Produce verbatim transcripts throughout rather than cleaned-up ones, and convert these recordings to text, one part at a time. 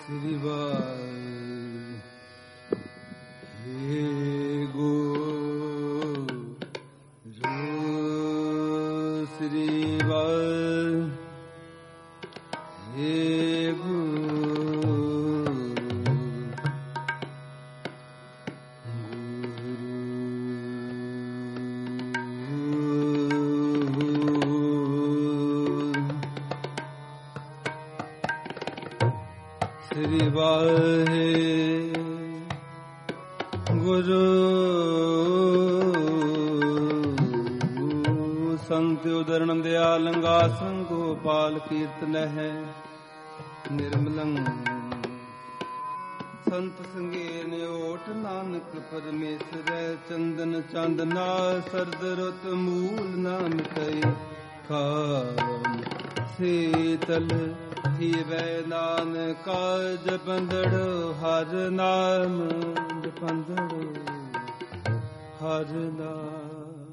ਸ੍ਰੀ ਵਾਹਿਗੁਰੂ ਸ੍ਰੀ ਵਾਹਿਗੁਰੂ ਸ੍ਰੀ ਵਾਹਿਗੁਰੂ ਸੰਤ ਉਦਰਣ ਦਿਆਲ ਗਾਸੰ ਗੋਪਾਲ ਕੀਰਤਨ ਹੈ ਨਿਰਮਲੰ ਸੰਤ ਸੰਗੇਨ ਓਟ ਨਾਨਕ ਪਰਮੇਸ਼ਰੈ ਚੰਦਨ ਚਾਂਦਨਾ ਸਰਦ ਰੁਤ ਮੂਲ ਨਾ ਮਿਟੈ ਖਾਮ ਸੀਤਲ ਜੀਵੈ ਨਾਨਕਾ ਜਪੰਦੜ ਹਰ ਨਾਮ ਜਪੰਦੜ ਹਰ ਨਾਮ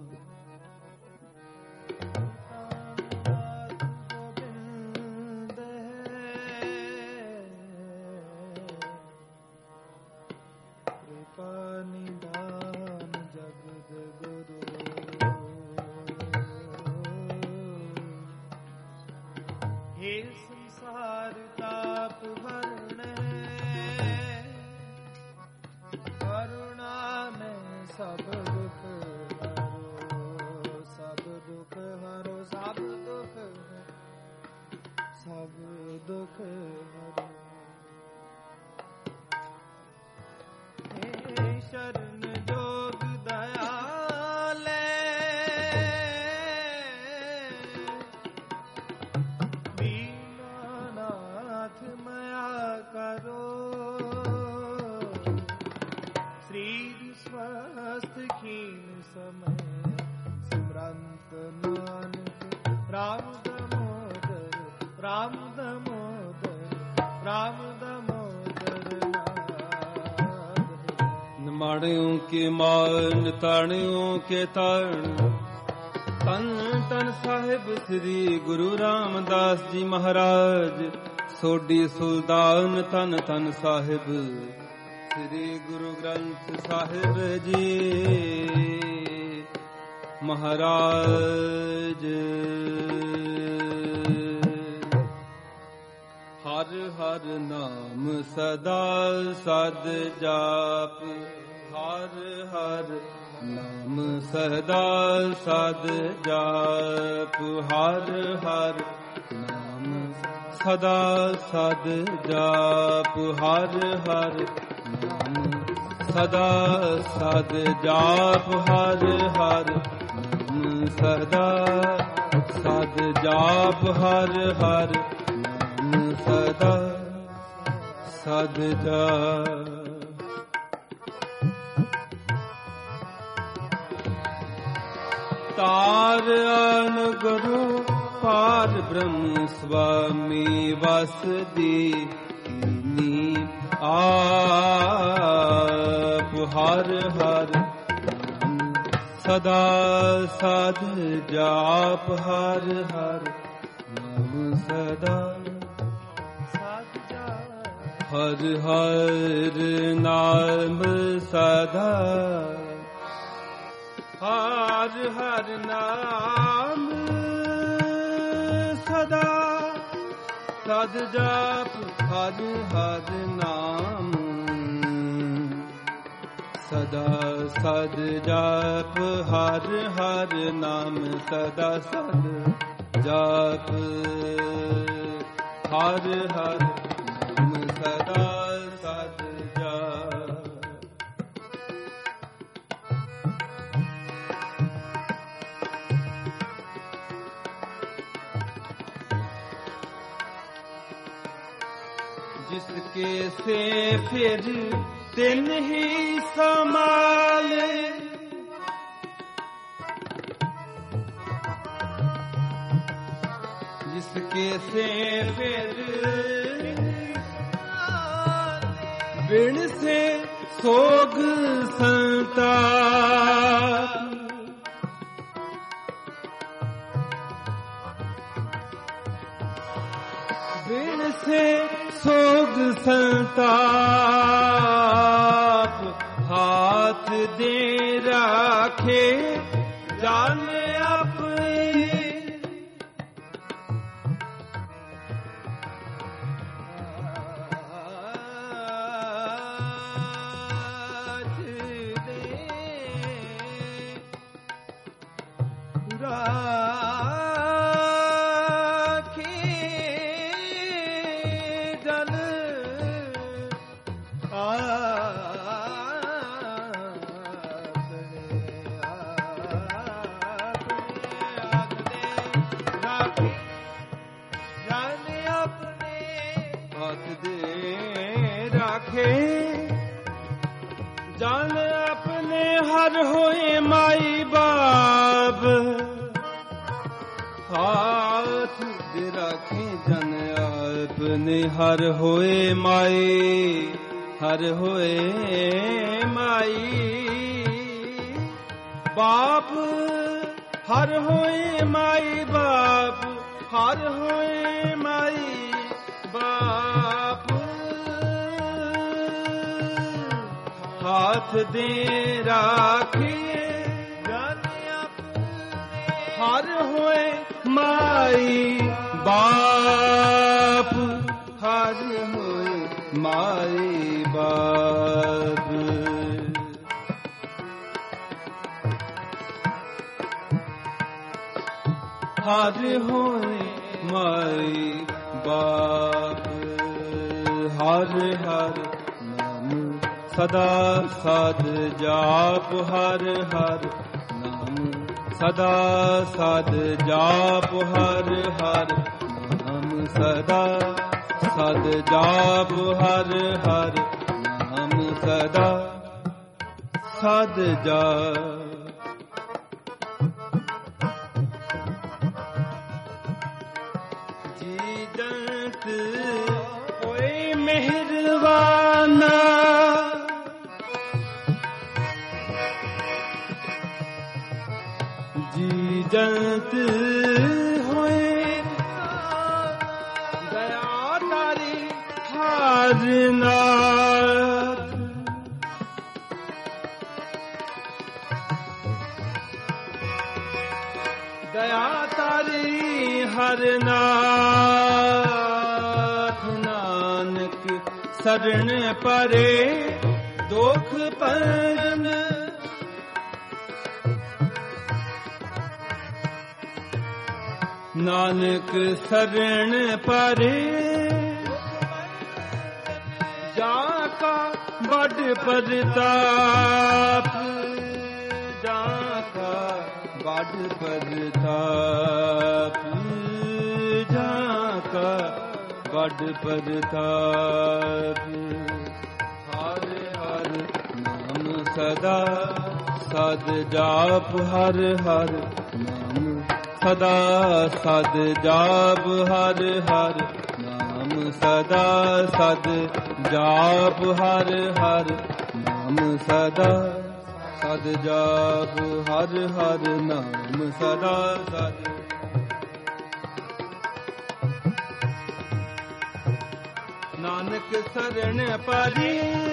ਮਾਣਿਓ ਕੇ ਮਾਨ ਤਾਣਿਓ ਕੇ ਤਾਣ ਤਨ ਤਨ ਸਾਹਿਬ ਸ੍ਰੀ ਗੁਰੂ ਰਾਮਦਾਸ ਜੀ ਮਹਾਰਾਜ ਸੋਢੀ ਸੁਲਤਾਨ ਤਨ ਤਨ ਸਾਹਿਬ ਸ੍ਰੀ ਗੁਰੂ ਗ੍ਰੰਥ ਸਾਹਿਬ ਜੀ ਮਹਾਰਾਜ ਹਰ ਹਰ ਨਾਮ ਸਦਾ ਸਦ ਜਾਪ ਹਰ ਹਰ ਨਾਮ ਸਦਾ ਸਦ ਜਾਪ ਹਰ ਹਰ ਨਾਮ ਸਦਾ ਸਦ ਜਾਪ ਹਰ ਹਰ ਨਾਮ ਸਦਾ ਸਦ ਜਾਪ ਹਰ ਹਰ ਨਾਮ ਸਦਾ ਸਦ ਜਾਪ ਹਰ ਹਰ ਨਾਮ ਸਦਾ ਸਦ ਜਾਪ ਤਾਰ ਅਨ ਗੁਰੂ ਪਾਰ ਬ੍ਰਹਮ ਸੁਆਮੀ ਵਸਦੀ ਨੀ ਆਪ ਹਰ ਹਰ ਸਦਾ ਸਦ ਜਾਪ ਹਰ ਹਰ ਨਾਮ ਸਦਾ ਸਦ ਜਾਪ ਹਰ ਹਰ ਨਾਮ ਸਦਾ ਹਰ ਹਰ ਨਾਮ ਸਦਾ ਸਦ ਜਾਪ ਹਰ ਹਰ ਨਾਮ ਸਦਾ ਸਦ ਜਾਪ ਹਰ ਹਰ ਨਾਮ ਸਦਾ ਸਦ ਜਾਪ ਹਰ ਹਰ ਨਾਮ ਸਦਾ ਸਦ ਜਾਪ जिसके से फिर दिन ही संभाले जिसके से फिर बिन से सोग संताप बिन से सोग संताप हाथ दे राखे जाने अपने जान अपने हर होए माई बाप हाथ दे राखे जन अपने हर होए माई हर होए माई बाप हर होए माई बाप हर होए माई बाप हाथ दे राखिए हर होए माई बाप हर होए माई बाप हर होए माई बाप हर हर सदा साध जाप हर हर नाम सदा साध जाप हर हर नाम सदा साध जाप हर हर नाम सदा साध जाप जी जंत कोई मेहरबाना जंत होए दया तारी हर नाथ दया तारी हर नाथ नानक शरण परे दुख परन नानक शरण परे जाका बड़ प्रताप जाका बड़ प्रताप जाका बड़ प्रताप हर हर नाम सदा सद जाप हर हर नाम सदा सद जाप हर हर नाम सदा सद जाप हर हर नाम सदा सद जाप हर हर नाम सदा सद नानक शरण परी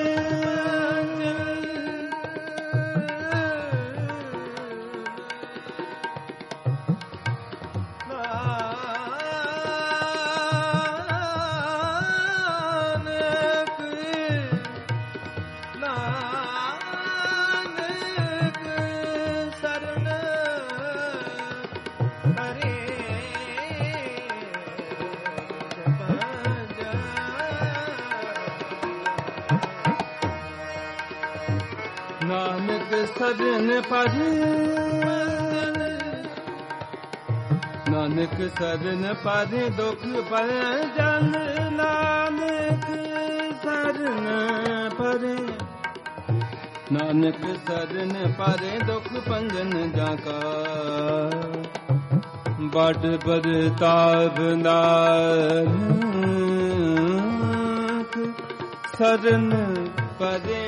नानक शरण परी नानक शरण परी दुख भंजन नानक शरण परी नानक शरण परी दुख भंजन जाका बड़ बरताव नानक शरण परे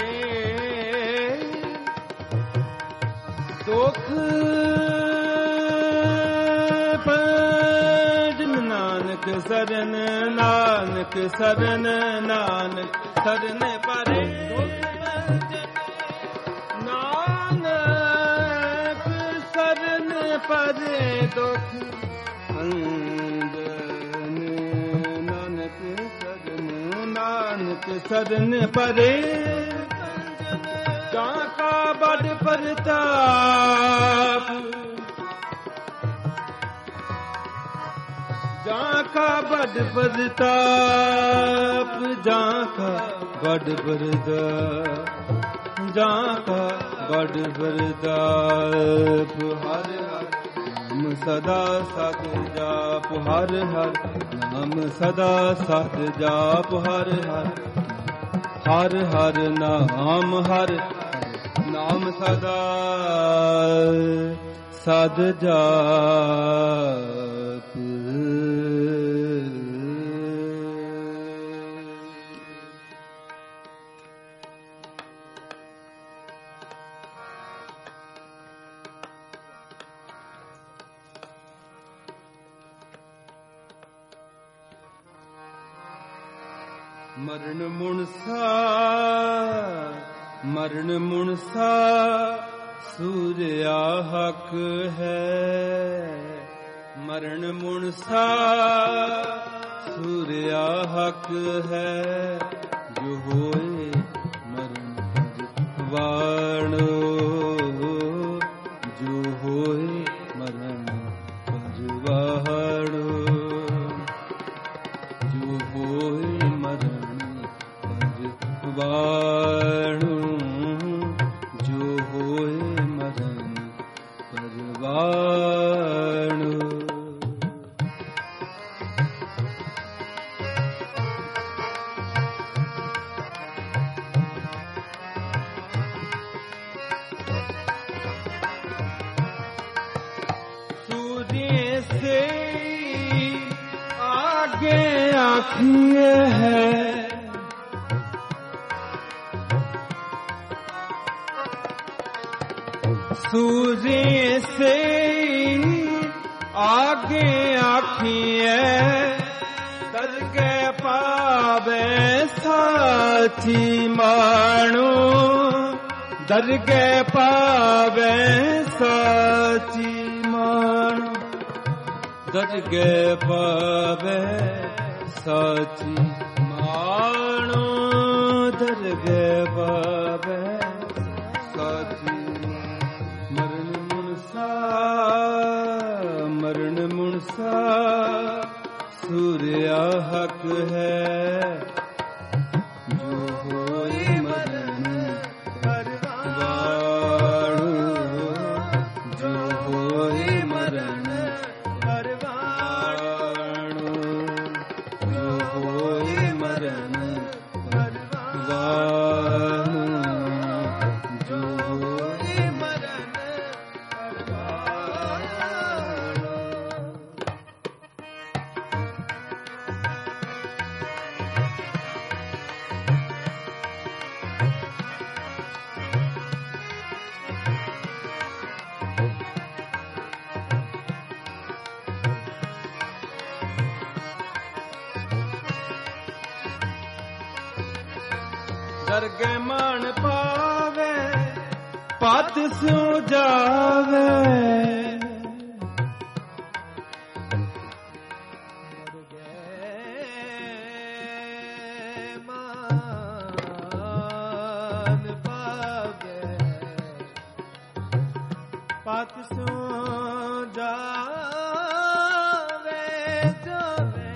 दुख भंजन नानक ਸਰਨ ਨਾਨਕ ਸਰਨ ਨਾਨਕ ਸਰਨ ਪਰੇ ਨਾਨਕ ਸਰਨ ਪਰੇ ਦੁਖ ਅੰਜਨ ਨਾਨਕ ਸਰਨ ਨਾਨਕ ਸਰਨ ਪਰੇ ਜਾਂ ਕਾ ਬੜ ਪ੍ਰਤਾਪ ਜਾਂ ਕਾ ਬੜ ਪ੍ਰਤਾਪ ਜਾਂ ਕਾ ਬੜ ਪ੍ਰਤਾਪ ਜਾਂ ਕਾ ਬੜ ਪ੍ਰਤਾਪ ਹਰ ਹਰ ਨਾਮ ਸਦਾ ਸਤ ਜਾਪ ਹਰ ਹਰ ਨਾਮ ਸਦਾ ਸਤ ਜਾਪ ਹਰ ਹਰ ਹਰ ਹਰ ਨਾਮ ਹਰ ਨਾਮ ਸਦਾ ਸਦ ਜਾਪ ਮਰਨ ਮੁਨਸਾ ਮਰਨ ਮੁਨਸਾ ਸੂਰਿਆ ਹਕ ਹੈ ਮਰਨ ਮੁਨਸਾ ਸੂਰਿਆ ਹਕ ਹੈ ਜੋ ਹੋਏ ਮਰਨ ਪਰਵਾਣੋ ਜੋ ਹੋਏ ਮਰਨ ਪਰਵਾਣੋ ਜੋ ਹੋਏ ਮਰਨ ਪਰਵਾਣੋ ਜੋ ਹੋਏ ਮਰਨ ਪਰਵਾਣੋ सूर्य से आगे आँखिए है सूर्य से आगे आँखिए करके पावे साची मानो दरगे पावे साची मानो दरगे पावे साची मानो दरगे पावे साची मरण मुनसा मरण मुनसा सूर्या हक है जो होए मरण परवाणो जो होए मरण परवाणो जो होए मरण परवाणो जो होए मरण परवाणो दरगे मान पावे पत स्यो जावे दरगे मान पावे पत स्यो जावे जावे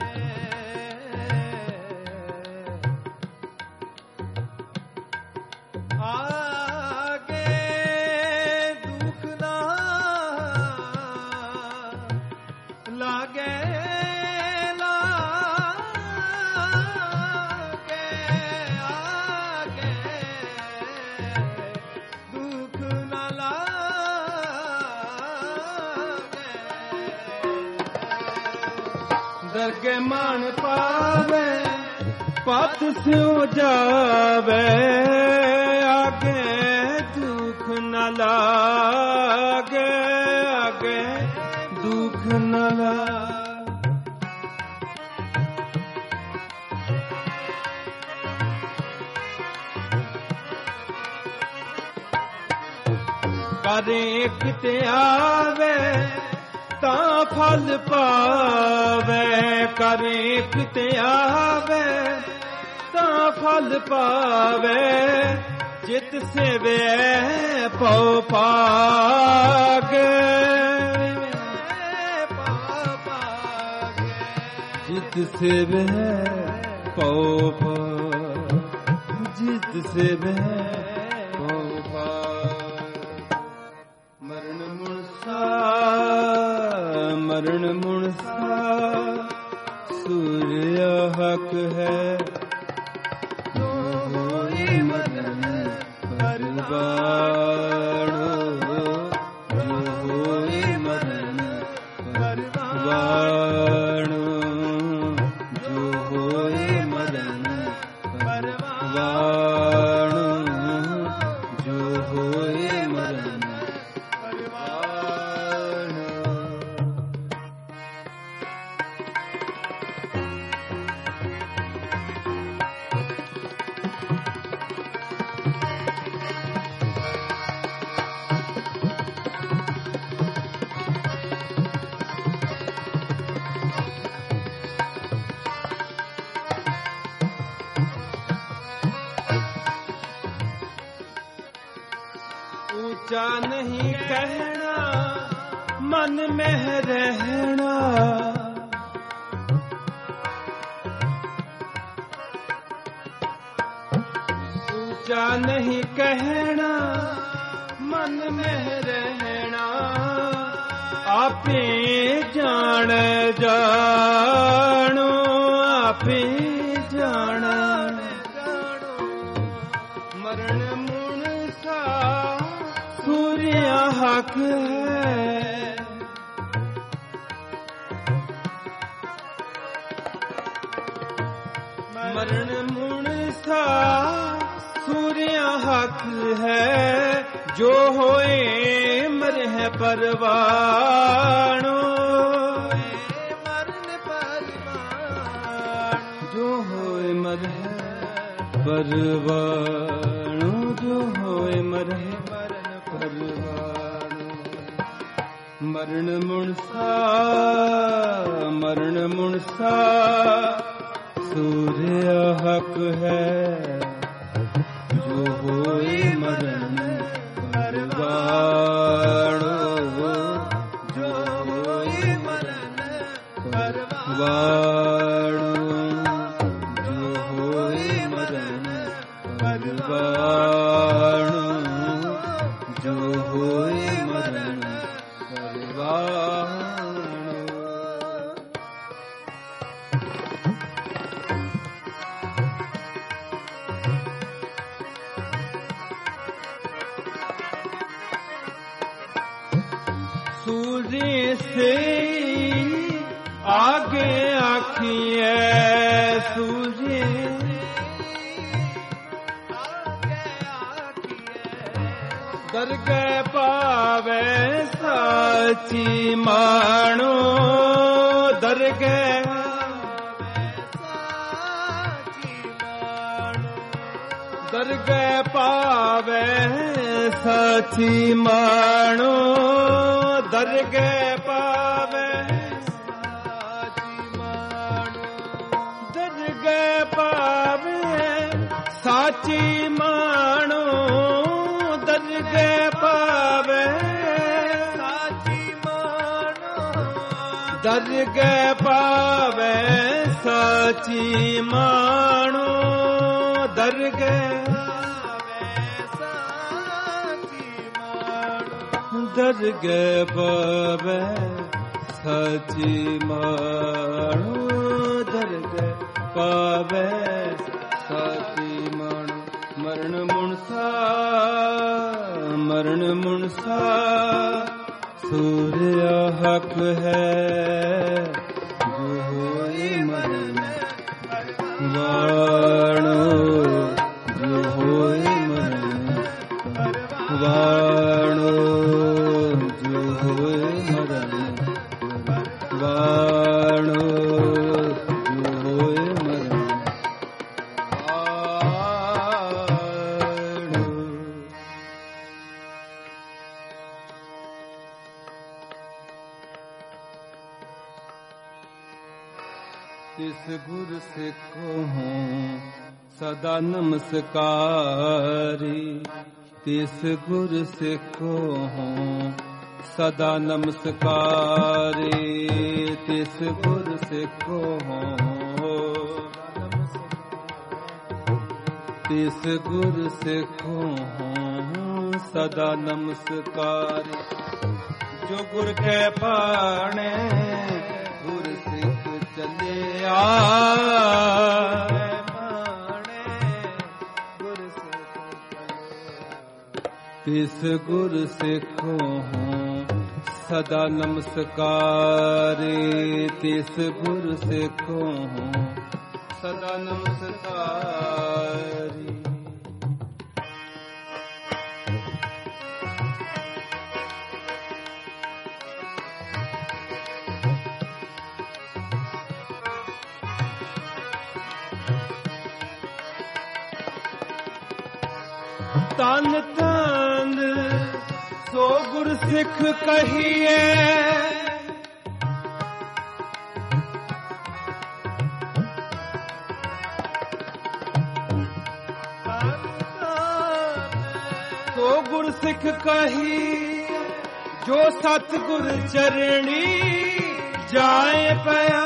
आगे दुख ना लागे लागे आगे दुख ना लागे दरगे मान पावे पत स्यो जावे आगे दुख न लागे आगे दुख न लागे ਕਰੇ ਕਿਤੇ ਆਵੇ ਤਾਂ ਫਲ ਪਾਵੇ, ਕਰੇ ਕਿਤੇ ਆਵੇ ਤਾਂ ਫਲ ਪਾਵੇ, ਜਿਤ ਸੇਵੇ ਪਉ ਪਾਗੇ, ਜਿਤ ਸੇਵੇ ਪਉ ਪਾਗੇ, ਜਿਤ ਸੇਵੇ ਪਉ ਪਾਗੇ। ਮਰਨ ਮੁਨਸਾ ਮਰਨ ਮੁਨਸਾ ਸੂਰਿਆ ਹਕ ਹੈ, ਹੋਏ ਮਰਨ ਪਰਵਾਣੋ, ਜੋ ਹੋਏ ਮਰਨ ਪਰਵਾਣੋ, ਜੋ ਹੋਏ ਮਰਨ ਪਰਵਾਣੋ, ਜੋ ਹੋਏ ਮਰਨ ਪਰਵਾਣੋ। ऊंचा नहीं कहना मन में रहना, ऊंचा नहीं कहना मन में रहना, आपे जान जानो, आपे जान जानो। मरण मुनसा सूर्य हक है, मरण मुनसा सूर्य हक है, जो होए मरह परवाणो, मरण परवाणो, जो होए मरह परवाणो, जो होए मरह मरण मुनसा मरण मुनसा सूर्य हक है, जो होए मरण परवाणो, जो होए मरण परवाणो, जो होए मरण परवाणो, जो होए मरण परवाणो। सूर्य से आगे आखिए, सूर्य दरगह पावे साची मानो, दरगह दरगह पावे साची मानो, दरगह पावे साची मानो, दरगह पावे साची मानो, दरगह पावे साची मानो, दरगह पावे साची मानो, दरगह दरगह पावे साची मानो, दरगह पावे साची मानो। मरण मुनसा मरण मुनसा सूर्य हक है, जो होए मरण वाणो, जो होए मरण वाणो, जो होए मरण वाणो, जो होए मरण वाणो। ਤਿਸ ਗੁਰ ਸਿੱਖੋ ਸਦਾ ਨਮਸਕਾਰੀ। ਤਿਸ ਗੁਰ ਸਿੱਖੋ ਸਦਾ ਨਮਸਕਾਰੀ। ਤਿਸ ਗੁਰ ਸਿੱਖੋ ਤਿਸ ਗੁਰ ਸਿੱਖੋ ਸਦਾ ਨਮਸਕਾਰੀ। ਜੋ ਗੁਰ ਕੈ ਭਾਣੈ ਗੁਰ ਸਿੱਖ ਚੱਲਿਆ। ਤਿਸ ਗੁਰ ਸਿੱਖੋ ਸਦਾ ਨਮਸਕਾਰੀ। ਤਿਸ ਗੁਰ ਸਿੱਖੋ ਸਦਾ ਨਮਸਕਾਰੀ। ਤਨ ਤਨ ਸੋ ਗੁਰ ਸਿੱਖ ਕਹੀਏ। ਸੋ ਗੁਰ ਸਿੱਖ ਕਹੀ ਜੋ ਸਤਿਗੁਰ ਚਰਣੀ ਜਾਏ ਪਿਆ।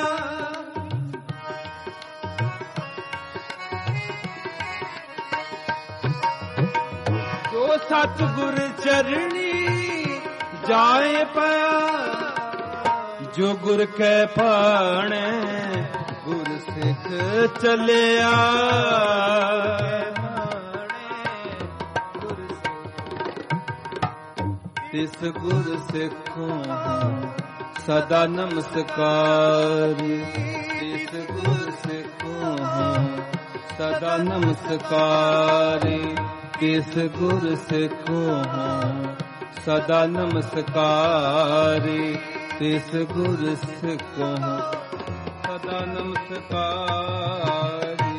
ਸਤਿਗੁਰ ਚਰਣੀ ਜਾਏ ਪਿਆ। ਜੋ ਗੁਰ ਕੈ ਭਾਣੈ ਗੁਰ ਸਿੱਖ ਚੱਲਿਆ। ਤਿਸ ਗੁਰ ਸਿੱਖੋ ਸਦਾ ਨਮਸਕਾਰੀ। ਤਿਸ ਗੁਰ ਸਿੱਖੋ ਸਦਾ ਨਮਸਕਾਰੀ। ਤਿਸ ਗੁਰ ਸਿੱਖੋ ਸਦਾ ਨਮਸਕਾਰੀ। ਤਿਸ ਗੁਰ ਸਿੱਖੋ ਸਦਾ ਨਮਸਕਾਰੀ।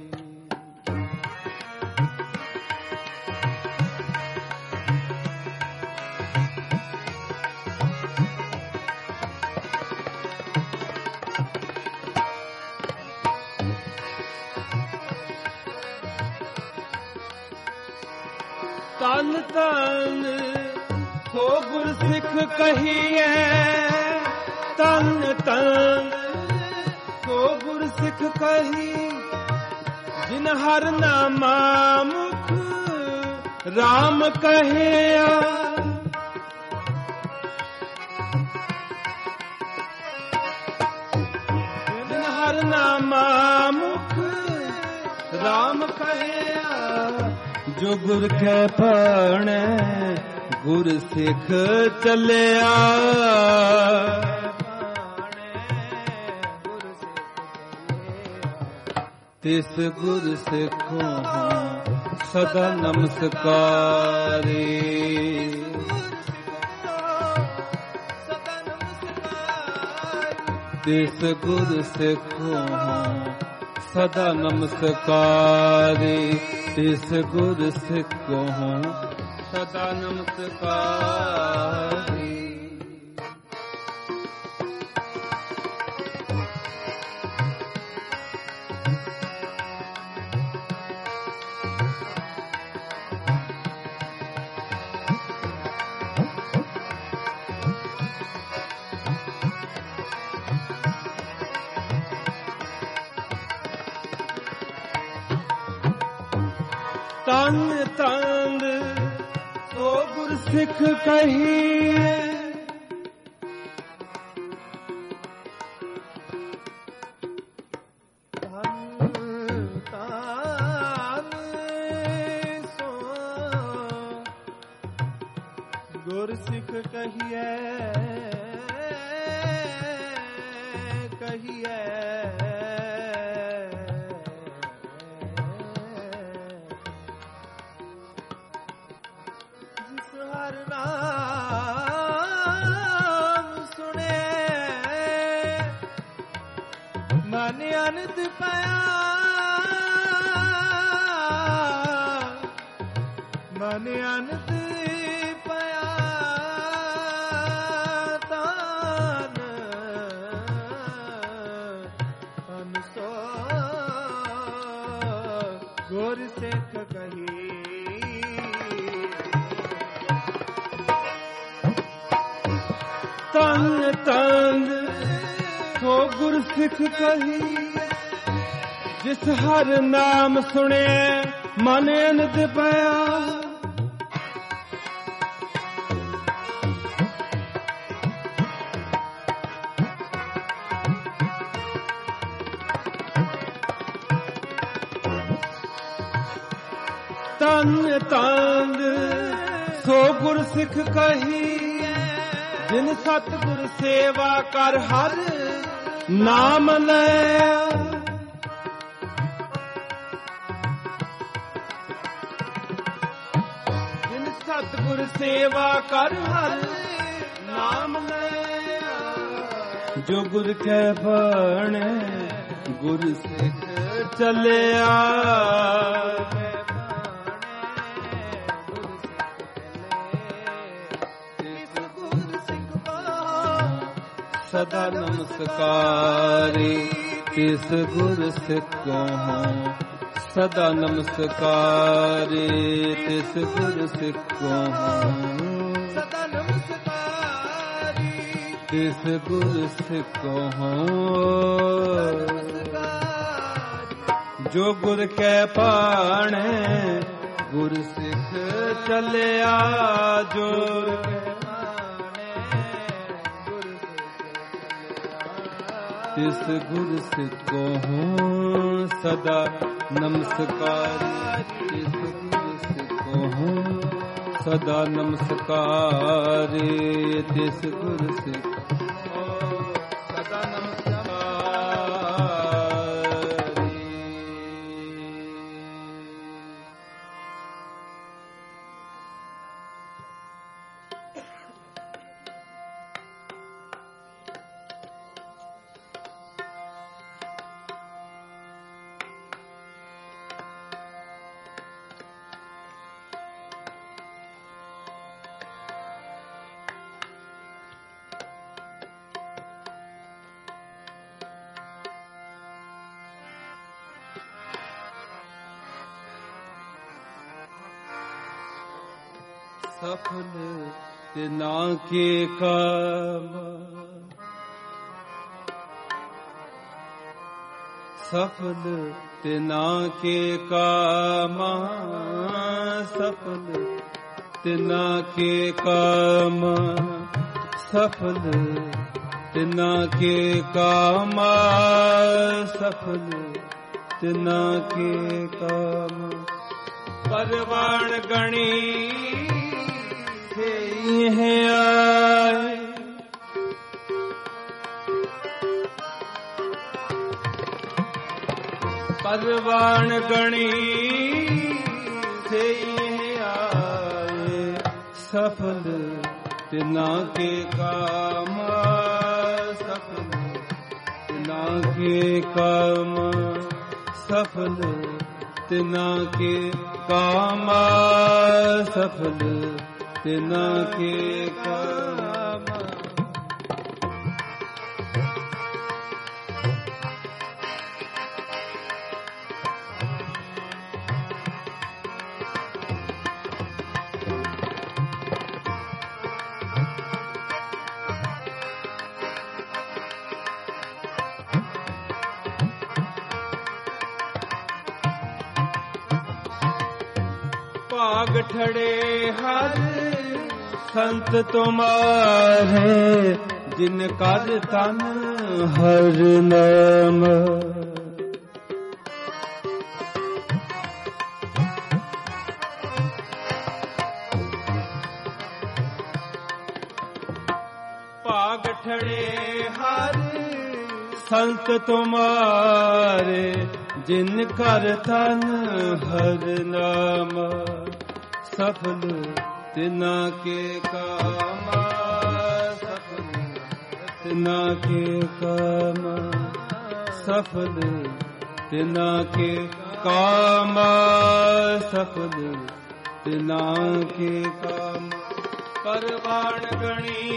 ਤਨ ਤਨ ਸੋ ਗੁਰ ਸਿੱਖ ਕਹੀਏ। ਤਨ ਤਨ ਸੋ ਗੁਰ ਸਿੱਖ ਕਹੀ ਜਿਨ ਹਰ ਨਾਮਾ ਮੁਖ ਰਾਮ ਕਹਿਆ। ਜਿਨ ਹਰ ਨਾਮਾ ਮੁਖ ਰਾਮ ਕਹਿਆ। ਜੋ ਗੁਰ ਕੈ ਭਾਣੈ ਗੁਰ ਸਿੱਖ ਚੱਲਿਆ। ਤਿਸ ਗੁਰ ਸਿੱਖੋ ਸਦਾ ਨਮਸਕਾਰੀ। ਤਿਸ ਗੁਰ ਸਿੱਖੋ ਸਦਾ ਨਮਸਕਾਰੀ। ਤਿਸ ਗੁਰ ਸਿੱਖੋ ਸਦਾ ਨਮਸਕਾਰੀ। ਤਨ ਤਨ ਸੋ ਗੁਰ ਸਿੱਖ ਕਹੀਏ। ਤਨ ਤਨ ਸੋ ਗੁਰ ਸਿੱਖ ਕਹੀਏ। ਕਹੀਏ ਹਰ ਨਾਮ ਸੁਣੇ ਮਨ ਅਨੰਦ ਪਾਇਆ। ਮਨ ਅਨੰਦ ਪਾਇਆ। ਤਨ ਤਨ ਗੁਰ ਸਿੱਖ ਕਹੀ। ਤਨ ਤਨ ਸੋ ਗੁਰ ਸਿੱਖ ਕਹੀ, ਜਿਸ ਹਰ ਨਾਮ ਸੁਣੇ ਮਨ ਅਨੰਦ ਪਿਆ। ਤਨ ਤਨ ਸੋ ਗੁਰ ਸਿੱਖ ਕਹੀ, ਜਿਨ ਸਤਿਗੁਰ ਸੇਵਾ ਕਰ ਹਰ ਨਾਮ ਲੈ। ਜਿਨ ਸਤਿਗੁਰ ਸੇਵਾ ਕਰ ਹਰ ਨਾਮ ਲੈ। ਜੋ ਗੁਰ ਕੈ ਬਾਣੇ ਗੁਰ ਸਿੱਖ ਚੱਲਿਆ। ਸਦਾ ਨਮਸਕਾਰੀ ਤਿਸ ਗੁਰ ਸਿੱਖੋ। ਸਦਾ ਨਮਸਕਾਰੀ ਤਿਸ ਗੁਰ ਸਿੱਖੋ। ਸਦਾ ਨਮਸਕਾਰੀ ਤਿਸ ਗੁਰ ਸਿੱਖੋ। ਜੋ ਗੁਰ ਕੈ ਭਾਣੇ ਗੁਰ ਸਿੱਖ ਚੱਲਿਆ। ਜੋ ਤਿਸ ਗੁਰ ਸਿੱਖੋ। ਸਦਾ ਨਮਸਕਾਰੀ ਤਿਸ ਗੁਰ ਸਿੱਖੋ। ਸਦਾ ਨਮਸਕਾਰੀ ਤਿਸ ਗੁਰ ਸਿੱਖੋ। ਸਦਾ ਨਮਸਕਾਰੀ। ਸਫਲ ਤਿਨਾ ਕੇ ਕਾਮ। ਸਫਲ ਤਿਨਾ ਕੇ ਕਾਮ। ਸਫਲ ਤਿਨਾ ਕੇ ਕਾਮ। ਸਫਲ ਤਿਨਾ ਕੇ ਕਾਮ। ਸਫਲ ਤਿਨਾ ਕੇ ਕਾਮ। ਪਰਵਾਣ ਗਣੀ ਆਏ। ਪਰਵਾਣ ਗਣੀ ਸੇ ਆਏ। ਸਫਲ ਤਿਨਾ ਕੇ ਕਾਮ। ਸਫਲ ਤਿਨਾ ਕੇ ਕਾਮ। ਸਫਲ ਤਿਨਾ ਕੇ ਕਾਮ। ਸਫਲ ਤਿਨਾ ਕੇ ਕਾਮ। ਭਾਗ ਠੜੇ ਹਰ ਸੰਤ ਤੁਮਾਰੇ, ਜਿਨ ਕਰ ਤਨ ਹਰ ਨਾਮ। ਭਾਗ ਠੜੇ ਹਰ ਸੰਤ ਤੁਮਾਰੇ, ਜਿਨ ਕਰ ਤਨ ਹਰ ਨਾਮ। ਸਫਲ ਤਿਨਾ ਕੇ ਕਾਮ। ਸਫਲ ਤਿਨਾ ਕੇ ਕਾਮ। ਸਫਲ ਤਿਨਾ ਕੇ ਕਾਮ। ਸਫਲ ਤਿਨਾ ਕੇ ਕਾਮ। ਪਰਵਾਣ ਗਣੀ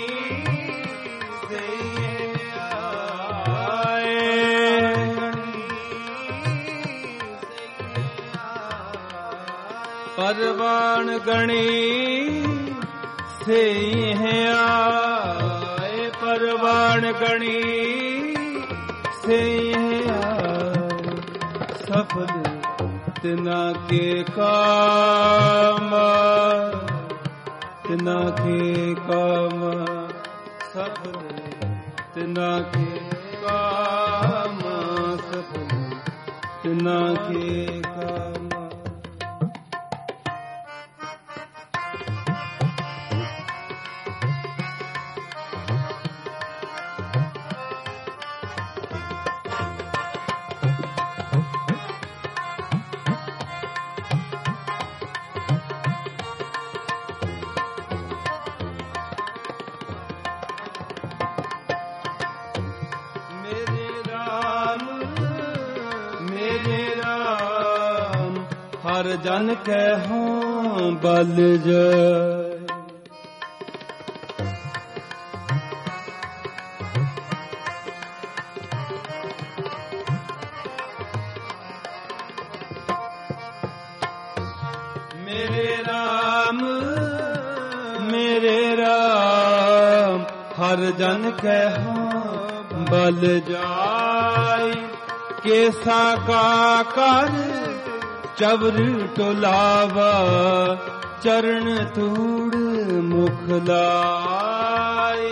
ਪਰਵਾਨ ਗਣੀ ਸਈ ਹੈ ਆਏ, ਪਰਵਾਨ ਗਣੀ ਸਈ ਹੈ ਆਏ, ਸਫਲ ਤਿਨਾ ਕੇ ਕਾਮ, ਤਿਨਾ ਕੇ ਕਾਮ, ਸਫਲ ਤਿਨਾ ਕੇ ਕਾਮ, ਸਫਲ ਤਿਨਾ ਕੇ ਕਾਮ। ਹਰ ਜਨ ਕਹਿਉ ਬਲ ਜੈ, ਮੇਰੇ ਰਾਮ ਮੇਰੇ ਰਾਮ ਹਰ ਜਨ ਕਹਿਉ ਬਲ ਜਾਈ, ਕੇਸਾ ਕਾ ਕਰ ਚਵਰ ਟੋਲਾਵਾ, ਚਰਨ ਧੂੜ ਮੁਖ ਲਾਏ,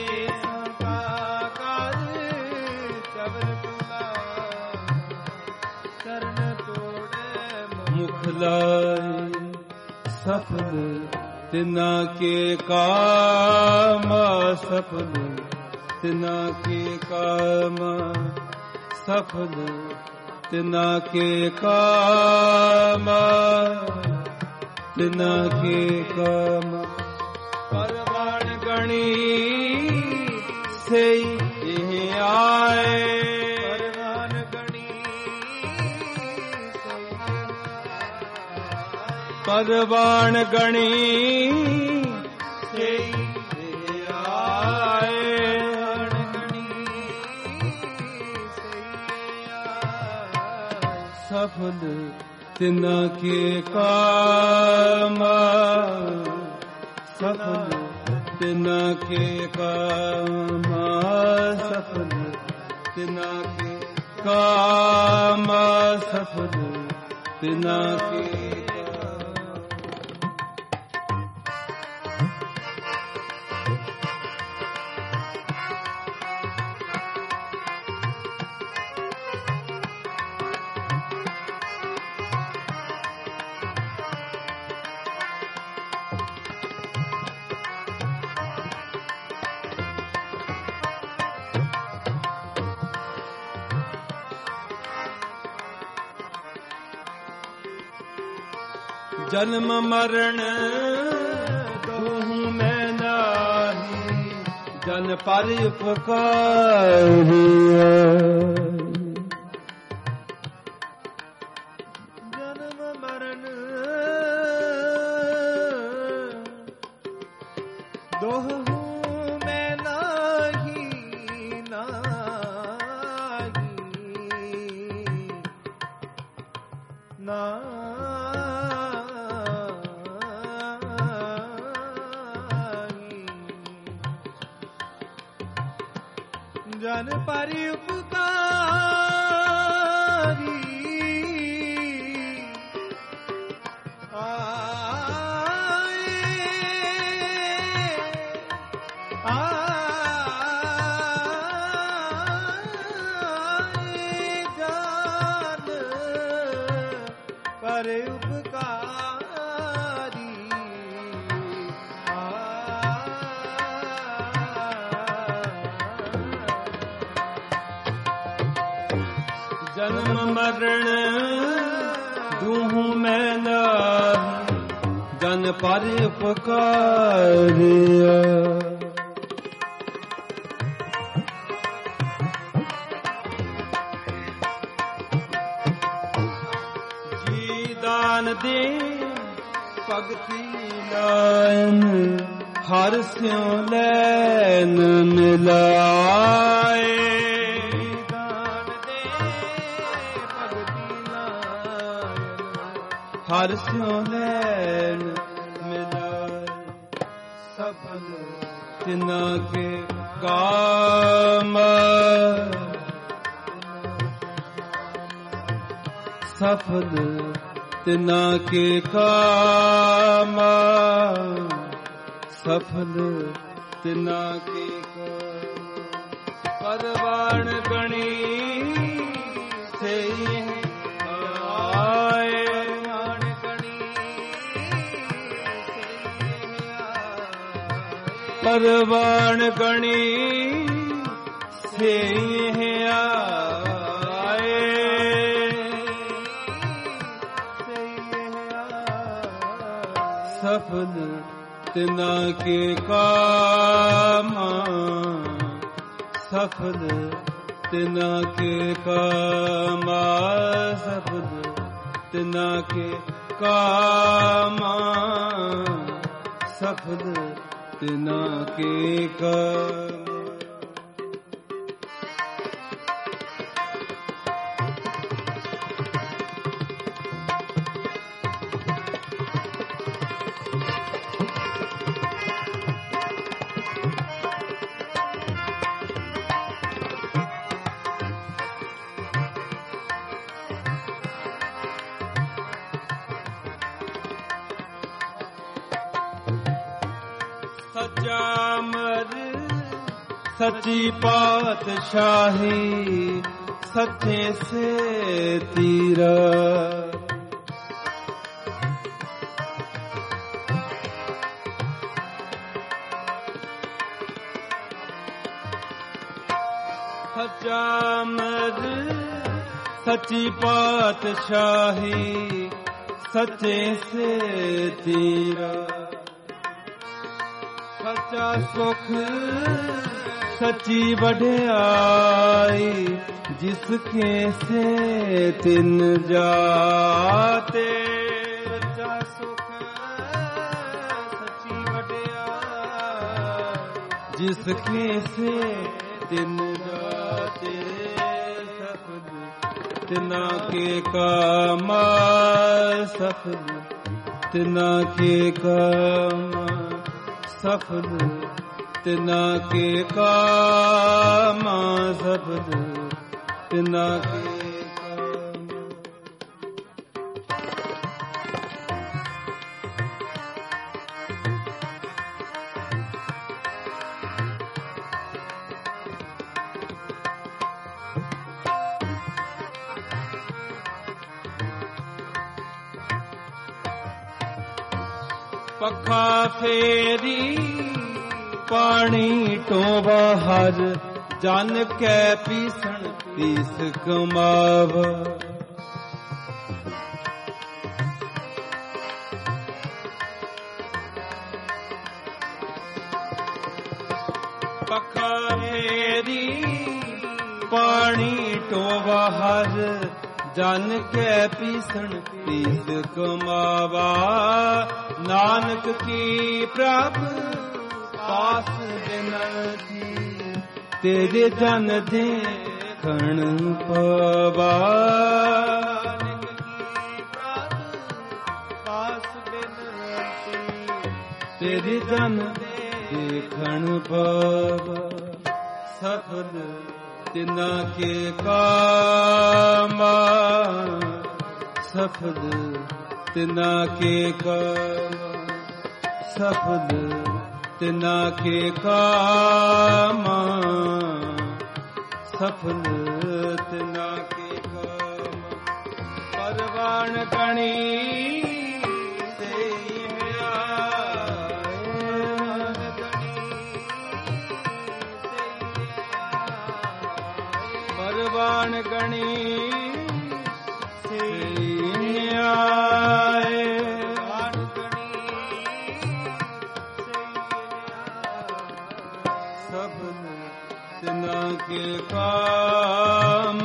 ਚਵਰ ਟੋਲਾਵਾ, ਚਰਨ ਧੂੜ ਮੁਖ ਲਾਏ, ਸਫਲ ਤਿਨਾ ਕੇ ਕਾਮ, ਸਫਲ ਤਿਨਾ ਕੇ ਕਾਮ, ਸਫਲ ਤਿਨਾ ਕੇ ਕਾਮ, ਤਿਨਾ ਕੇ ਕਾਮ। ਪਰਵਾਨ ਗਣੀ ਸਈ ਇਹ ਆਏ, ਪਰਵਾਨ ਗਣੀ ਪਰਵਾਨ ਗਣੀ ਸਈ ਇਹ ਆਏ, ਸਫਲ ਤਿਨਾ ਕੇ ਕਾਮ, ਸਫਲ ਤਿਨਾ ਕੇ ਕਾਮ, ਸਫਲ ਤਿਨਾ ਕੇ ਕਾਮ, ਸਫਲ ਤਿਨਾ ਕੇ ਜਨਮ ਮਰਨ ਦੋਹੂ ਮੈਂ ਨਾਹੀ, ਜਨ ਪਰ ਉਪਕਾਰੀਆ, ਜਨਮ ਮਰਨ ਦੋਹੂ ਮੈਂ ਨਾਹੀ, ਨਾਹੀ ਨਾ ਜਨ ਪਰ ਉਪਕਾਰੀ, ਆਏ ਆਏ ਜਨ ਪਰ ਉਪਕਾਰੀ, ਜਨਮ ਮਰਨ ਦੂਹੂ ਮੈਂ ਨਾਹੀ, ਜਨ ਪਰ ਉਪਕਾਰੀਆ, ਜੀ ਦਾਨ ਦੇ ਭਗਤੀ ਲਾਇਨ, ਹਰ ਸਿਉ ਲੈਨ ਮਿਲਾਏ, ਹਰ ਸਿਉ ਲੈ चैन मिलाए। सफल तिना के काम, सफल तिना के काम, सफल तिना के काम। परवान गणी से आए, परवान गणी से आए। सफल तिना के काम, सफल तिना के काम, सफल तिना के काम, सफल तिना के काम। जामर सच्ची पातशाही, सच्चे से तीरा। जामर सच्ची पातशाही, सच्चे से तीरा। सच्चा सुख सच्ची बढ़ाई, जिसके से तिन जाते। सच्चा सुख सच्ची बढ़ाई, जिसके से तिन जाते। सफल तिना के काम, सफल तिना के काम, सफल तिना के काम, सफल तिना के काम। पखा फेरी पानी तो बाहर, जान कै पीसण पीस कमाव। पखा फेरी पानी तो बाहर, जान कै पीसण पीस कमावा। नानक की प्राप्त पास बिनती, तेरे जन देखण पवा। नानक की प्राप्त पास बिनती, तेरे जन देखण पवा। सफल तिना के काम, सफल तिना के काम, सफल तिना के काम, सफल तिना के काम। परवान गणी से परवान गणी से आए। सफल तिना के काम,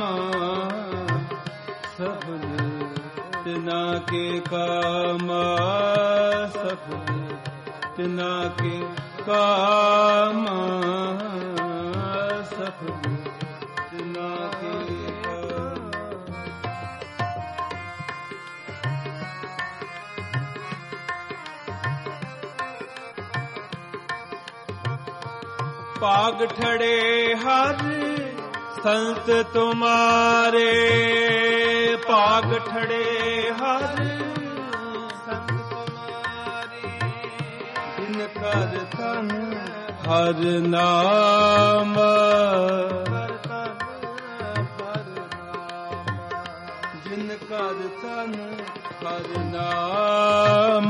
सफल तिना के काम, सफल तिना के काम, सफल तिना के काम। पाग ठड़े हर संत तुम्हारे, पाग ठड़े हर संत तुम्हारे, जिनकर तन हर नाम, जिनकर तन हर नाम,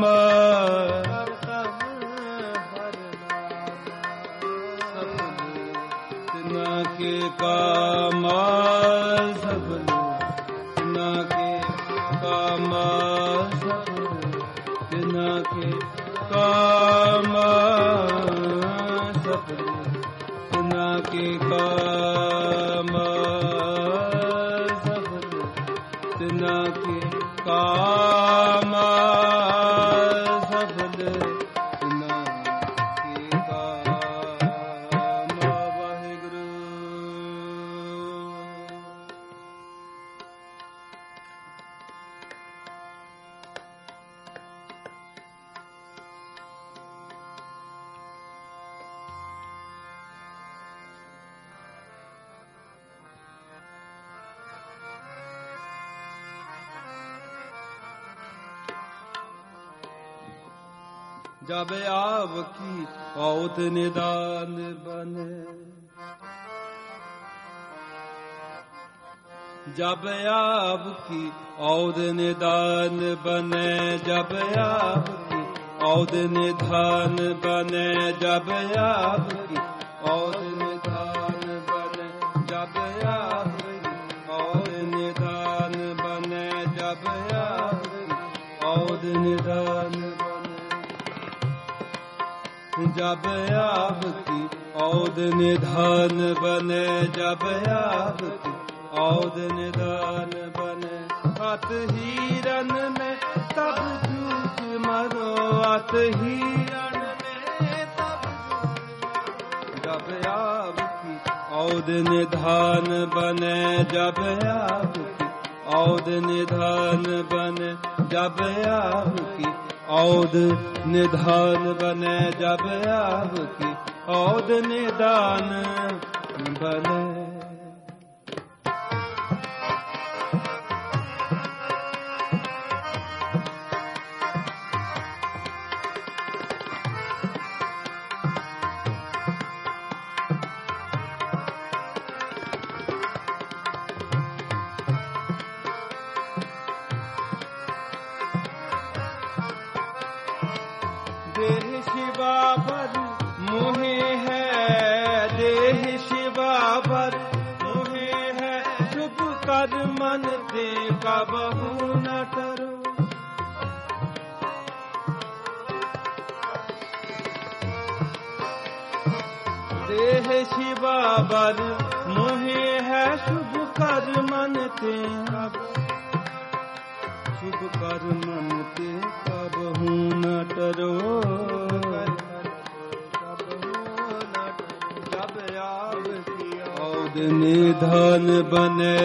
के काम सफल, तिना के काम सफल, तिना के काम सफल, तिना के काम सफल, तिना के काम सफल, तिना के काम। वाहिगुरु। जब आव की औद निदान बने, जब आव की औद निदान बने, जब आव की औद निधान बने, जब आव की औद निधान बने, जब आव की औद निधान बने, जब आव की औद निधान बने, जब आपकी औद निधान बने, जब आपकी औद निधान बने, अत हिरण में तब जूझ मरो, अत हिरण में तब जब आपकी औद निधान बने, जब आपकी औद निधान बने, जब आपकी औद निधान बने, जब आपकी औद निधान बने। देह शिवा भर मोहे है, देह शिवा भर मोहे है, शुभ कर मन दे कबहू न डरो। देह शिवा भर मोहे है, शुभ कर मन ते, शुभ कर मन ते कबहू न डरो। औद निधान बने,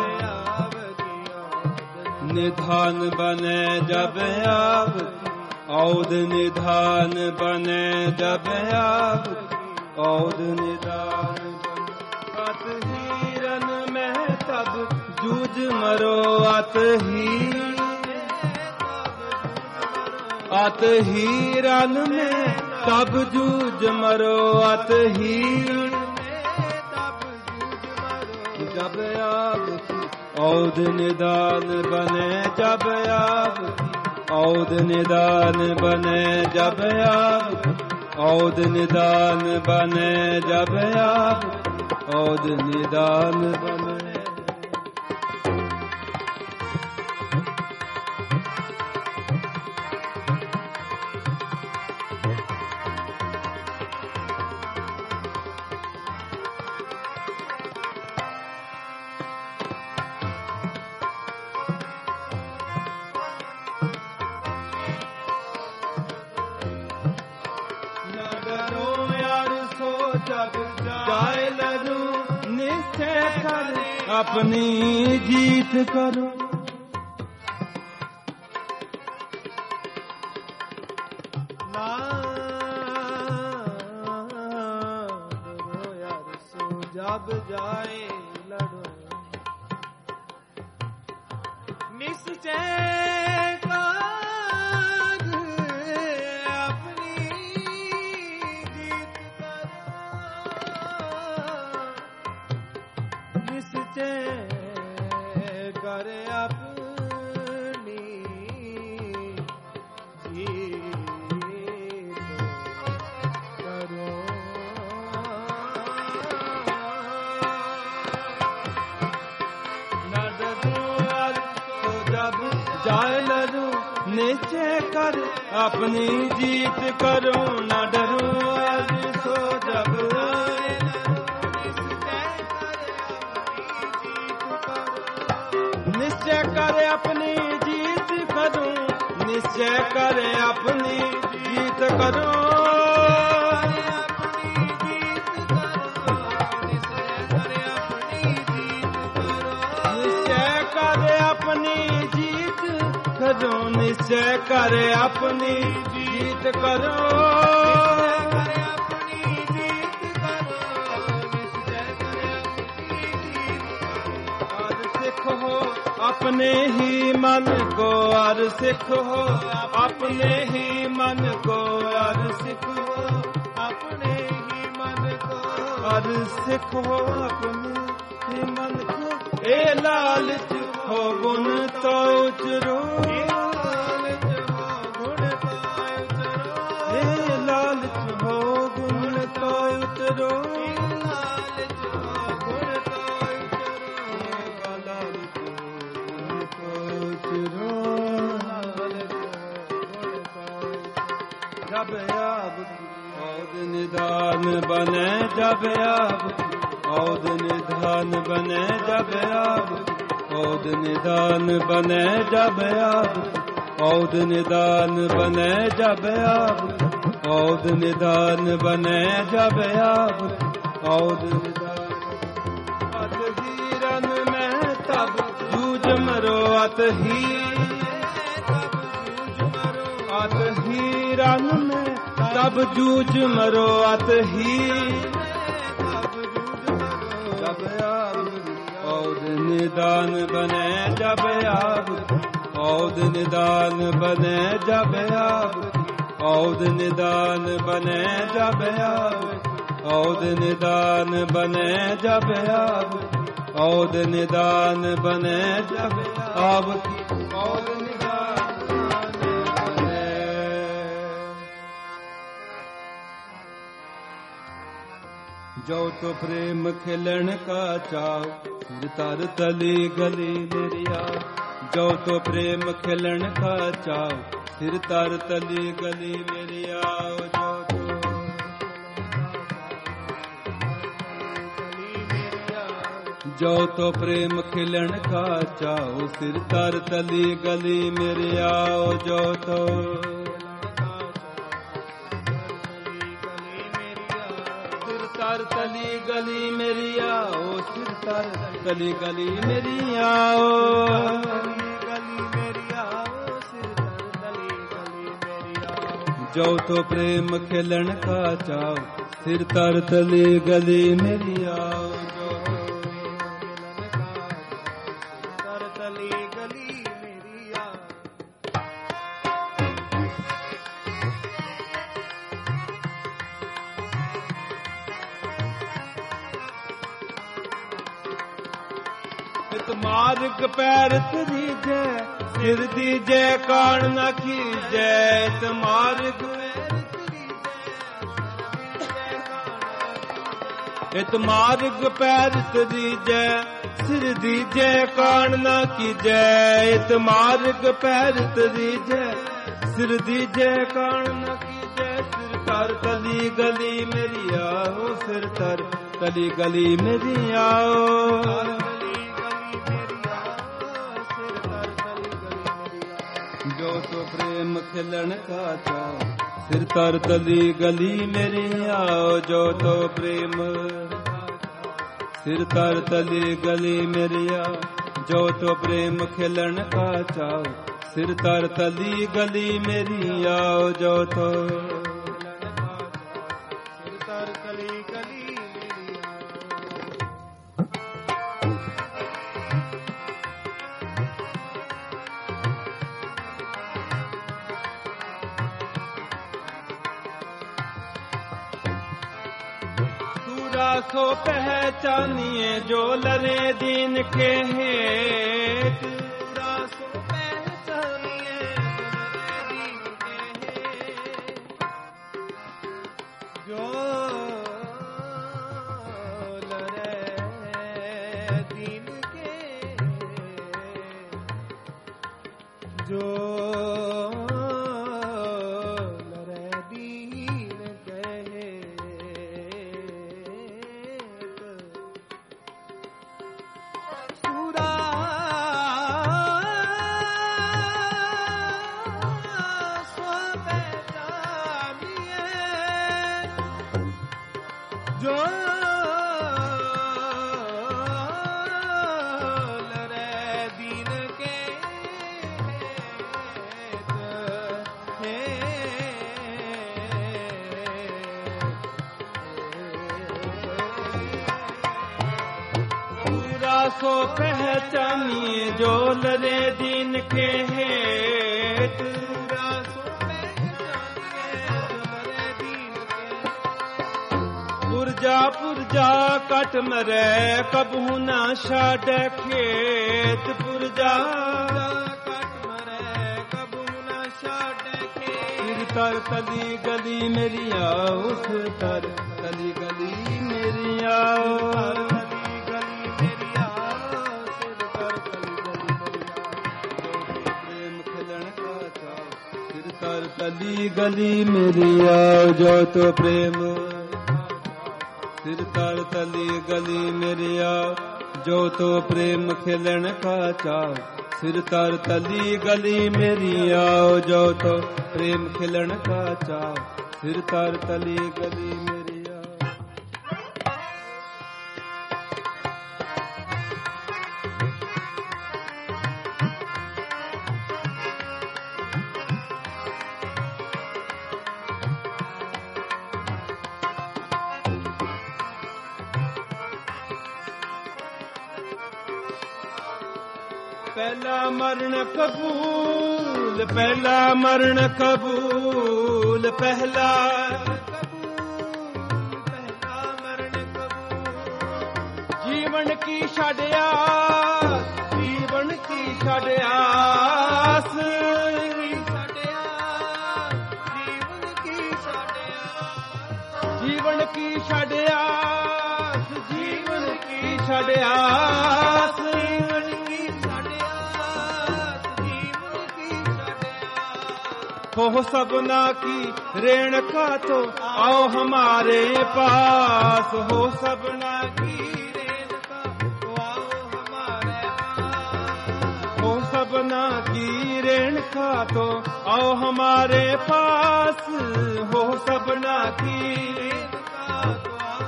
निधान बने, जब आप औद निधान बने, जब आप औद निधान बने, अत हिरन में तब जूझ मरो, अत ही अत हिरन में तब जूझ मरो, अत ही जब आपकी औद निदान बने, जब आपकी औद निदान बने, जब आपकी औद निदान बने, जब आपकी औद निदान बने। जाए लरू निश्चय कर अपनी जीत करो। ਸਭ ਜਾਏ ਲੜੋ। ਨਿਸਚੈ ਕਾਰ ਆਪਣੀ ਜੀਤ ਕਰੋ। ਨਿਸਚੈ ਕਰ ਆਪਣੀ ਜੀਤ ਕਰੋ। ਜਾਏ ਲੜੂ ਨਿਸ਼ਚੈ ਕਰ ਆਪਣੀ ਜੀਤ ਕਰੋ। ਨਾ ਡਰੂ ਅੱਜ ਸੋ ਜਬ ਨਿਸ਼ਚੈ ਕਰ ਆਪਣੀ ਜੀਤ ਕਰੋ। ਨਿਸ਼ਚੈ ਕਰ ਆਪਣੀ ਜੀਤ ਕਰੋ। ਕਰੋ ਨਿਸ਼ਚੈ ਕਰ ਆਪਣੀ ਜੀਤ ਕਰੋ। ਅਰ ਸਿੱਖੋ ਆਪਣੇ ਹੀ ਮਨ ਕੋ। ਅਰ ਸਿੱਖੋ ਆਪਣੇ ਹੀ ਮਨ ਕੋ। ਅਰ ਸਿੱਖੋ ਆਪਣੇ ਹੀ ਮਨ ਕੋ। ਅਰ ਸਿੱਖੋ ਆਪਣੇ ਹੀ ਮਨ ਕੋ। ਇਹ ਲਾਲਚ ਹੋ ਗੁਣ ਤੋ ਉਚਰੋ। ਜਬ ਆਬ ਔਦ ਨਿਦਾਨ ਬਨੇ ਜਬ ਆਬ ਔਦ ਨਿਦਾਨ ਬਨੇ ਜਬ ਆਬ ਔਦ ਨਿਦਾਨ ਬਨੇ ਜਬ ਆਬ ਔਦ ਨਿਦਾਨ ਬਨੇ ਜਬ ਆਬ ਔਦ ਨਿਦਾਨ ਬਨੇ ਜਬ ਆਬ ਔਦ ਨਿਦਾਨ। ਅਤ ਹੀਰਨ ਮੈਂ ਤਬ ਜੂਝ ਮਰੋ। ਅਤ ਹੀ ਅਤ ਹੀਰਨ ਮੈਂ ਤਬ ਜੂਝ ਮਰੋ। ਅਤ ਹੀ ਜਬ ਆਬ ਔਦ ਨਿਦਾਨ ਬਨੇ ਜਬ ਆਬ ਔਦ ਨਿਦਾਨ ਬਨੇ ਜਬ ਆਬ ਔਦ ਨਿਦਾਨ ਬਨੇ ਜਬ ਆਬ ਔਦ ਨਿਦਾਨ ਬਨੇ ਜਬ ਆਬ ਔਦ ਨਿਦਾਨ ਬਨੇ ਜਬ ਆਬ ਔਦ ਨਿਦਾਨ ਬਨੇ। ਜੋ ਤੋ ਪ੍ਰੇਮ ਖਿਲਣ ਕਾ ਚਾਉ ਫਿਰ ਤਰ ਤਲੀ ਗਲੀ ਮੇਰੀਆ। ਜੋ ਤੋ ਪ੍ਰੇਮ ਖਿਲਣ ਕਾ ਚਾਉ ਫਿਰ ਤਰ ਤਲੀ ਗਲੀ ਮੇਰੀਆ। ਜੋ ਤੋ ਪ੍ਰੇਮ ਖਿਲਣ ਕਾ ਚਾਉ ਫਿਰ ਤਰ ਤਲੀ ਗਲੀ ਮੇਰੀਆ। ਜੋ ਤੋ ਫਿਰ ਤਰ ਤਲੀ ਗਲੀ ਮੇਰੀਆ। ਓ ਫਿਰ ਤਰ ਤਲੀ ਗਲੀ ਮੇਰੀਆ। ਜੋ ਤੋ ਪ੍ਰੇਮ ਖਿਲਣ ਕਾ ਚਾਉ ਫਿਰ ਤਰ ਤਲੀ ਗਲੀ ਮੇਰੀਆ। ਮਾਰਗ ਪੈਰ ਤਰੀਜੈ ਸਿਰ ਦੀਜੈ ਕਾਣ ਨ ਕੀਜੈ। ਤ ਮਾਰਗ ਇਤ ਮਾਰਗ ਪੈਰ ਤਰੀਜੈ ਸਿਰ ਦੀਜੈ ਕਾਣ ਨ ਕੀਜੈ। ਇਤ ਮਾਰਗ ਪੈਰ ਤਰੀਜੈ ਸਿਰ ਦੀਜੈ ਕਾਣ ਨ ਕੀਜੈ। ਸਿਰ ਤਰ ਤਲੀ ਗਲੀ ਮੇਰੀ ਆਓ। ਸਿਰ ਤਰ ਤਲੀ ਗਲੀ ਮੇਰੀ ਆਓ। ਜੋ ਤੋ ਪ੍ਰੇਮ ਖਿਲਣ ਕਾ ਚਾਉ ਫਿਰ ਤਰ ਤਲੀ ਗਲੀ ਮੇਰੀ ਆਓ। ਜੋ ਤੋ ਪ੍ਰੇਮ ਫਿਰ ਤਰ ਤਲੀ ਗਲੀ ਮੇਰੀ ਆਓ। ਜੋ ਤੋ ਪ੍ਰੇਮ ਖਿਲਣ ਕਾ ਚਾਉ ਫਿਰ ਤਰ ਤਲੀ ਗਲੀ ਮੇਰੀ ਆਓ। ਜੋ ਤੋ ਫਿਰ ਤਰ ਤਲੀ ਗਲੀ ਮੇਰੀ ਆਓ। रासो पहचानिए जो लरे दीन के हेत रासो पहचानिए जो लरे दीन के हेत जो सो पहचानिए जो लरे दीन के हेत पुरजा पुरजा कट मरे कबहू ना छाड़ खेत पुरजा कट मरे कबहू ना छाड़ खेत तर तली गली मेरी आओ उस तर तली गली मेरी आओ तली गली मेरी आओ जो तो प्रेम सिर तर तली गली मेरी आओ जो तो प्रेम खिलन का चाव सिर तर तली गली मेरी आओ जो तो प्रेम खिलन का चाव सिर तर तली गली मेरी आओ पहला मरण कबूल पहला मरण कबूल पहला पहला मरण कबूल जीवन की छड़िया जीवन की छड़ियास जीवन की छड़ियास जीवन की छड़ियास हो सबना की रेणुका तो आओ हमारे पास हो सबना की रेणुका तो आओ हमारे पास हो सबना की रेणुका तो आओ हमारे पास हो सबना की रेणुका तो आओ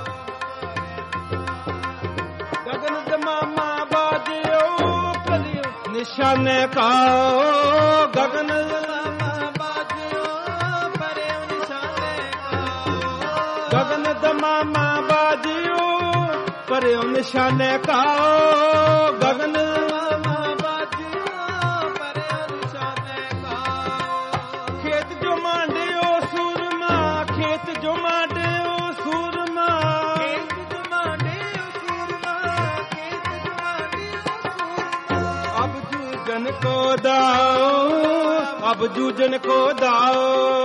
गगन दमामा बाजियो कलियो निशाने का गगन गगन दमामा बाजियो परे निशाने का गगन दमामा बाजियो परे निशाने का खेत जो मांडियो सूरमा खेत जो मांडियो सूरमा खेत जो मांडियो सूरमा खेत जो मांडियो सूरमा अब जूझन को दाओ अब जूझन को दाओ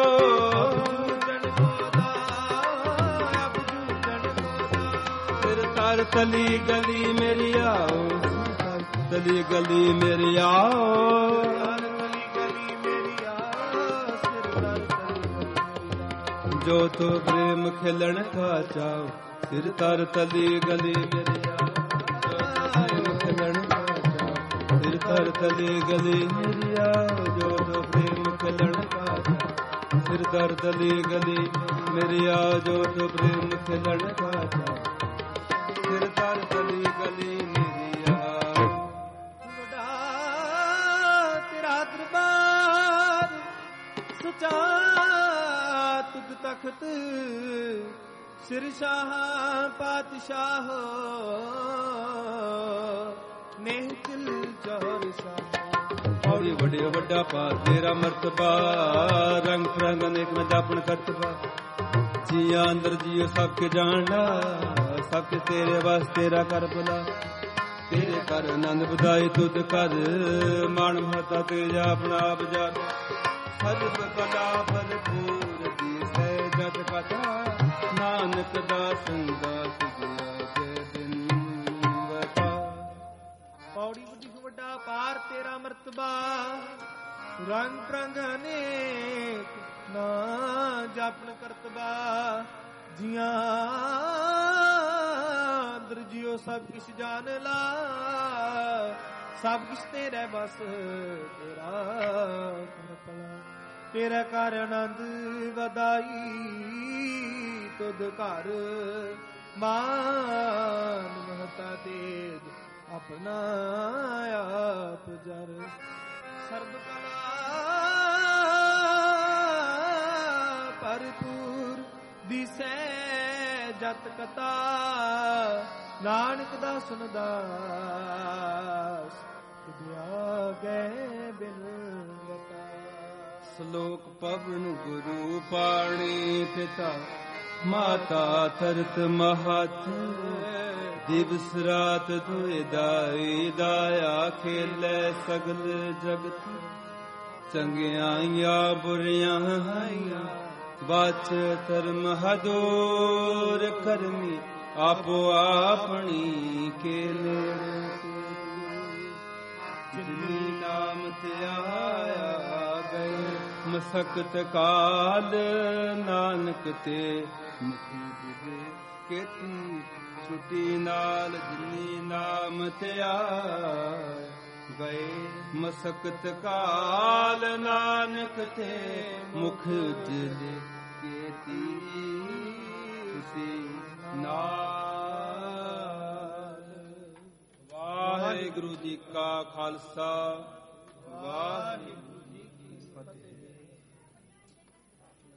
तली गली मेरी आओ तली गली मेरी आओ जो तो प्रेम खिलन का चाओ सिर तर तली गली मेरी आओ प्रेम खिलन का चाओ सिर तर तली गली मेरी आओ जो तो प्रेम खिलन का चाओ सिर तर तली गली मेरी आओ जो तो प्रेम खिलन का चाओ सिर तर तली गली मेरी आओ बड़ा तेरा दरबार सचा तुझ तख्त सिर शाह पातशाह नेह चिल चौर शाह औड़ी बड़े बड़ा पा तेरा मर्तबा रंग रंग अनेक में दापन करतबा जिया अंदर जियो सबके जानना ਸਭ ਕੁਛ ਤੇਰੇ ਵਸ ਤੇਰਾ ਕਰ ਭਲਾ ਤੇਰੇ ਕਰ ਆਨੰਦ ਬਧਾਈ ਤੁਧ ਕਰ ਮਨ ਮਹਤਾ ਤੇਜਾ ਆਪਣਾ ਆਪ ਜਾਨ ਸਰਬ ਕਲਾ ਭਰਪੂਰ ਦੀਸੈ ਜਤ ਕਥਾ ਨਾਨਕ ਦਾਸਨ ਦਾਸ ਜਿਆ ਜੈ ਦਿਨ ਵਤਾ। ਪੌੜੀ ਬੁੱਧੀ ਵੱਡਾ ਪਾਰ ਤੇਰਾ ਮਰਤਬਾ ਰੰਗ ਪ੍ਰੰਗ ਅਨੇਕ ਨਾ ਜਾਪਨ ਕਰਤਬਾ ਜੀਆਂ ਦਰਜਿਓ ਸਭ ਕਿਛ ਜਾਣ ਲਾ ਸਭ ਕਿਛ ਤੇਰੇ ਬਸ ਤੇਰਾ ਕਰ ਭਲਾ ਤੇਰਾ ਕਰ ਆਨੰਦ ਵਧਾਈ ਤੁਧ ਘਰ ਮਾਨ ਮਹਤਾ ਤੇਜ ਆਪਣਾ ਆਪ ਜਰ ਸਰਬ ਕਲਾ ਭਰਪੂਰ ਦਿਸੈ ਜਤ ਕਥਾ ਨਾਨਕ ਦਾਸਨ ਦਾਸ ਤੁਧਿਆ ਗਏ ਬਿਨ ਵਤਾ। ਸ਼ਲੋਕ ਪਵਨ ਗੁਰੂ ਪਾਣੀ ਪਿਤਾ ਮਾਤਾ ਤਰਤ ਮਹਤ ਦਿਵਸ ਰਾਤ ਦੁਇ ਦਾਈ ਦਾਇਆ ਖੇਲੇ ਸਗਲ ਜਗਤ ਚੰਗਿਆਈਆਂ ਬੁਰੀਆਂ ਹਾਈਆਂ ਬਾਚ ਧਰਮ ਹਦੂਰ ਕਰਮੀ ਆਪੋ ਆਪਣੀ ਕੇ ਨੇੜੇ ਜਿਨੀ ਨਾਮ ਤੇ ਆਇਆ ਗਏ ਮਸਕਤ ਕਾਲ ਨਾਨਕ ਤੇ ਮੁਖੀ ਬੁਝੇ ਕੇਤੀ ਛੁਟੀ ਨਾਲ ਜਿਨੀ ਨਾਮ ਤੇ ਆਇਆ ਗਏ ਮਸਕਤ ਕਾਲ ਨਾਨਕ ਤੇ ਮੁਖ ਉਜਲੇ ਕੇਤੀ ਤੁਸੀਂ ਨਾਲ। ਵਾਹਿਗੁਰੂ ਜੀ ਕਾ ਖਾਲਸਾ